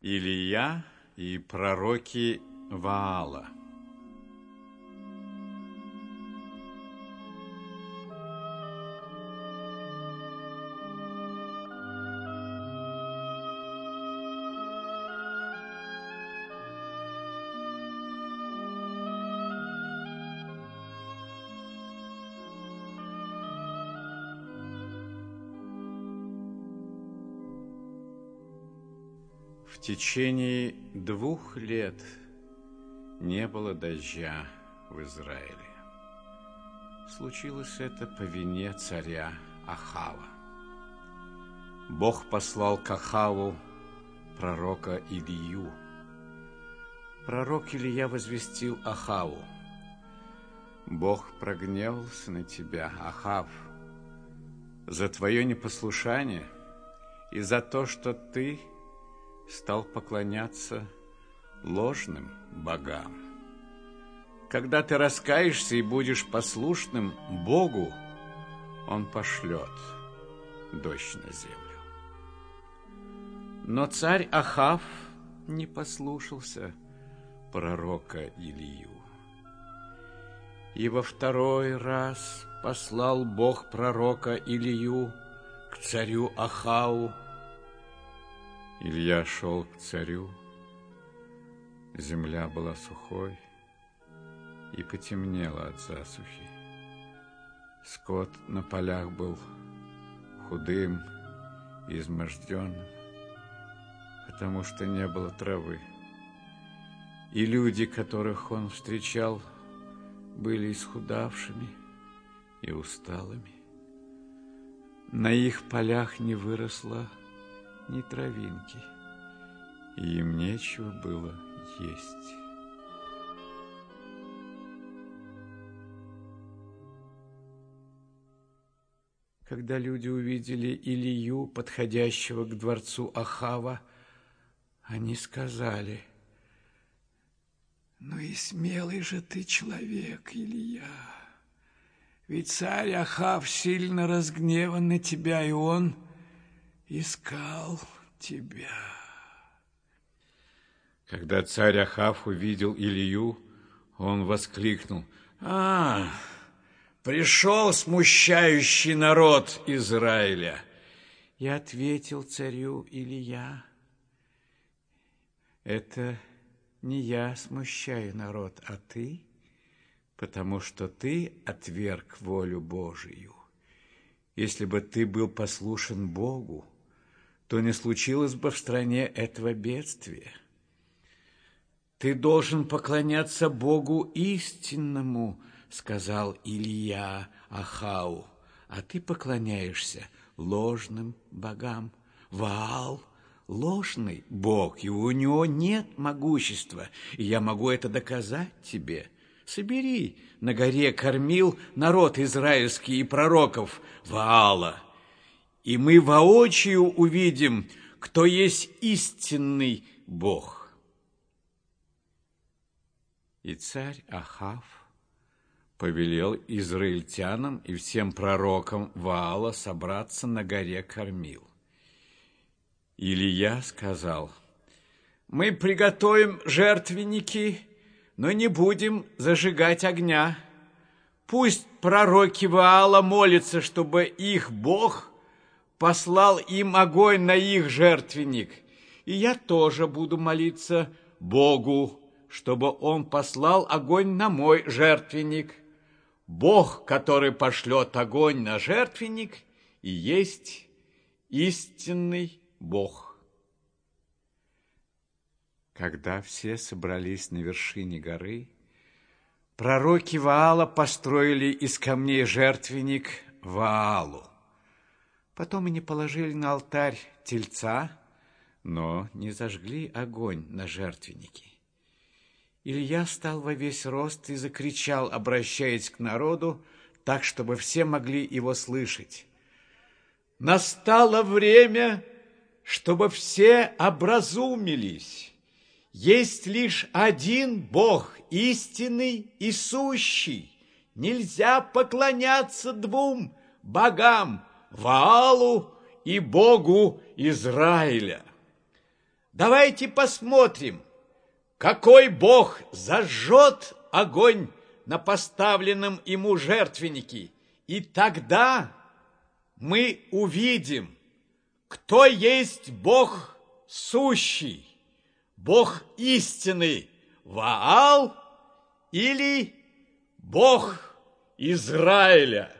Илия и пророки Ваала. В течение 2 лет не было дождя в Израиле. Случилось это по вине царя Ахава. Бог послал к Ахаву пророка Илию. Пророк Илия возвестил Ахаву: Бог прогневался на тебя, Ахав, за твое непослушание и за то, что ты стал поклоняться ложным богам. Когда ты раскаешься и будешь послушным Богу, Он пошлет дождь на землю. Но царь Ахав не послушался пророка Илию. И во 2-й раз послал Бог пророка Илию к царю Ахаву. Илья шел к царю. Земля была сухой и потемнела от засухи. Скот на полях был худым и изможденным, потому что не было травы. И люди, которых он встречал, были исхудавшими и усталыми. На их полях не выросло ни травинки, и им нечего было есть. Когда люди увидели Илию, подходящего к дворцу Ахава, они сказали: «Ну и смелый же ты человек, Илия, ведь царь Ахав сильно разгневан на тебя, и он искал тебя». Когда царь Ахав увидел Илию, он воскликнул: пришел смущающий народ Израиля. И ответил царю Илия: это не я смущаю народ, а ты, потому что ты отверг волю Божию. Если бы ты был послушен Богу, то не случилось бы в стране этого бедствия. Ты должен поклоняться Богу истинному, сказал Илия Ахаву, а ты поклоняешься ложным богам. Ваал – ложный бог, и у него нет могущества, и я могу это доказать тебе. Собери на горе Кармил народ израильский и пророков Ваала, и мы воочию увидим, кто есть истинный Бог. И царь Ахав повелел израильтянам и всем пророкам Ваала собраться на горе Кармил. Илия сказал: мы приготовим жертвенники, но не будем зажигать огня. Пусть пророки Ваала молятся, чтобы их Бог послал им огонь на их жертвенник. И я тоже буду молиться Богу, чтобы Он послал огонь на мой жертвенник. Бог, который пошлет огонь на жертвенник, и есть истинный Бог. Когда все собрались на вершине горы, пророки Ваала построили из камней жертвенник Ваалу. Потом они положили на алтарь тельца, но не зажгли огонь на жертвеннике. Илия стал во весь рост и закричал, обращаясь к народу, так, чтобы все могли его слышать: настало время, чтобы все образумились. Есть лишь один Бог, истинный и сущий. Нельзя поклоняться 2 богам, Ваалу и Богу Израиля. Давайте посмотрим, какой Бог зажжет огонь на поставленном ему жертвеннике, и тогда мы увидим, кто есть Бог сущий, Бог истинный, Ваал или Бог Израиля.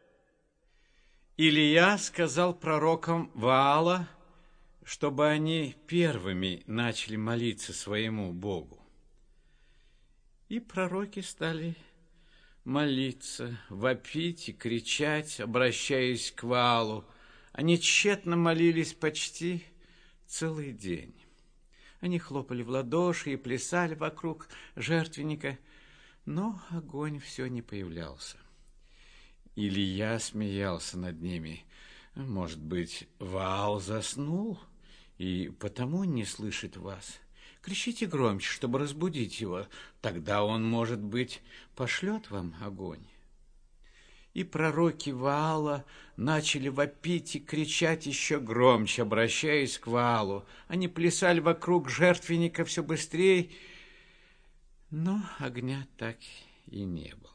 Илия сказал пророкам Ваала, чтобы они первыми начали молиться своему Богу. И пророки стали молиться, вопить и кричать, обращаясь к Ваалу. Они тщетно молились почти целый день. Они хлопали в ладоши и плясали вокруг жертвенника, но огонь все не появлялся. Илия смеялся над ними. Может быть, Ваал заснул и потому не слышит вас? Кричите громче, чтобы разбудить его. Тогда он, может быть, пошлет вам огонь. И пророки Ваала начали вопить и кричать еще громче, обращаясь к Ваалу. Они плясали вокруг жертвенника все быстрее, но огня так и не было.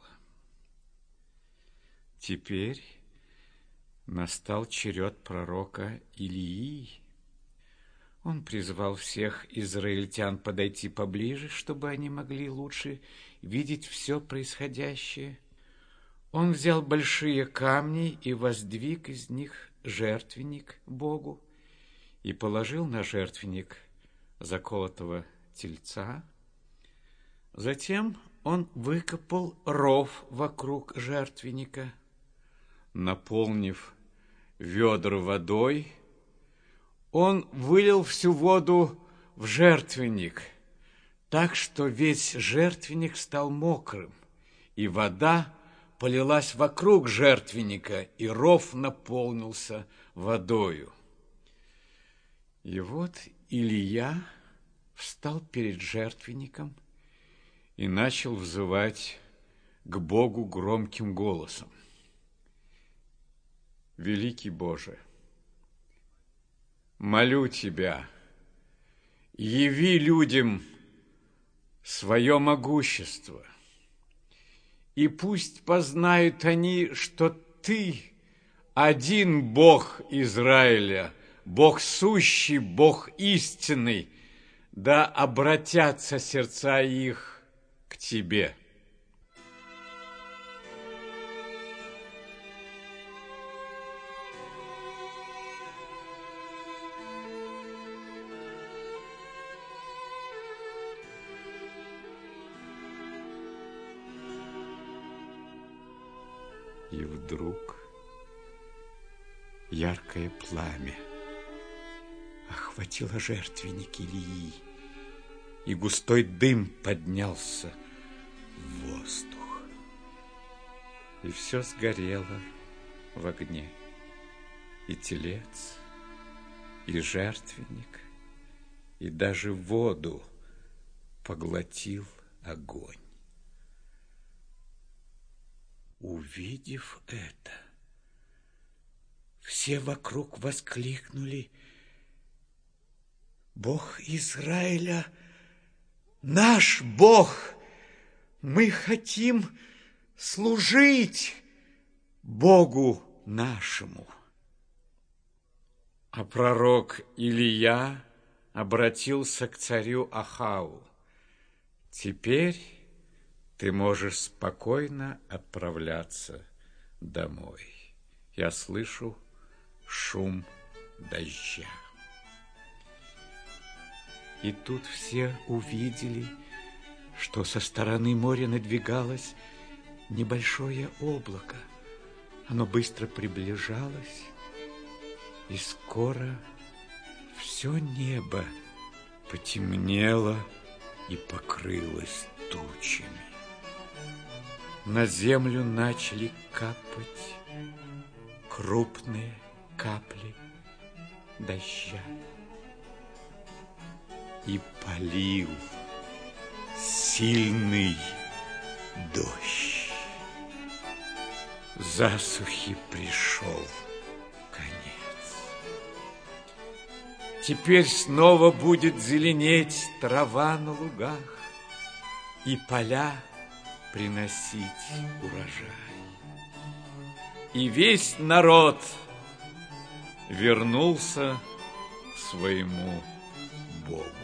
Теперь настал черед пророка Илии. Он призвал всех израильтян подойти поближе, чтобы они могли лучше видеть все происходящее. Он взял большие камни и воздвиг из них жертвенник Богу и положил на жертвенник заколотого тельца. Затем он выкопал ров вокруг жертвенника, наполнив ведра водой. Он вылил всю воду в жертвенник, так что весь жертвенник стал мокрым, и вода полилась вокруг жертвенника, и ров наполнился водою. И вот Илия встал перед жертвенником и начал взывать к Богу громким голосом. Великий Боже, молю Тебя, яви людям свое могущество, и пусть познают они, что Ты один Бог Израиля, Бог сущий, Бог истинный, да обратятся сердца их к Тебе. И вдруг яркое пламя охватило жертвенник Илии, и густой дым поднялся в воздух, и все сгорело в огне, и телец, и жертвенник, и даже воду поглотил огонь. Увидев это, все вокруг воскликнули: Бог Израиля, наш Бог! Мы хотим служить Богу нашему. А пророк Илия обратился к царю Ахаву: теперь ты можешь спокойно отправляться домой. Я слышу шум дождя. И тут все увидели, что со стороны моря надвигалось небольшое облако. Оно быстро приближалось, и скоро все небо потемнело и покрылось тучами. На землю начали капать крупные капли дождя. И полил сильный дождь. Засухи пришел конец. Теперь снова будет зеленеть трава на лугах и поля приносить урожай. И весь народ вернулся к своему Богу.